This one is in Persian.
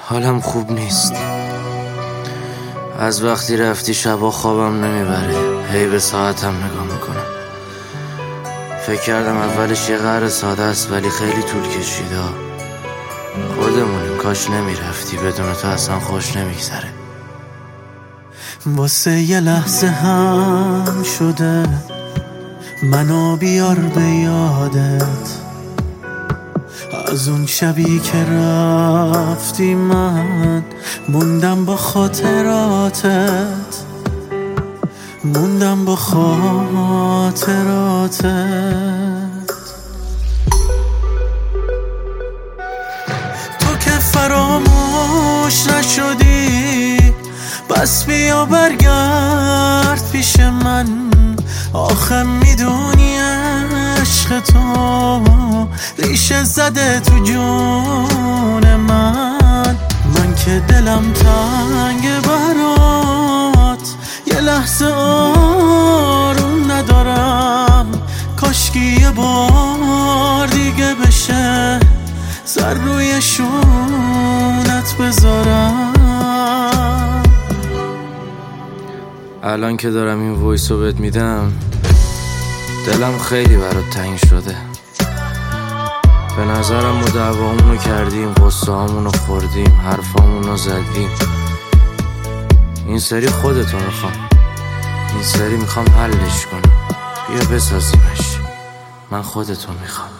حالم خوب نیست. از وقتی رفتی شبا خوابم نمیبره. هی به ساعتم نگاه میکنم. فکر کردم اولش یه قرار ساده است ولی خیلی طول کشیده. خودمونیم، کاش نمیرفتی. بدون تو اصلا خوش نمیگذره. واسه یه لحظه هم شده منو بیار به یادت. از اون شبی که رفتی من موندم با خاطراتت، موندم با خاطراتت. تو که فراموش نشدی، بس بیا برگرد پیش من. آخه میدونی عشق تو ریشه زده تو جون من که دلم تنگ برات، یه لحظه آروم ندارم. کاشکی یه بار دیگه بشه سر روی شونت بذارم. الان که دارم این وایسو بهت میدم دلم خیلی برات تنگ شده. به نظرم ما دعوامونو کردیم، قصه هامونو خوردیم، حرفامونو زدیم. این سری خودتو میخوام، این سری میخوام حلش کنم. بیا بسازیمش، من خودتو میخوام.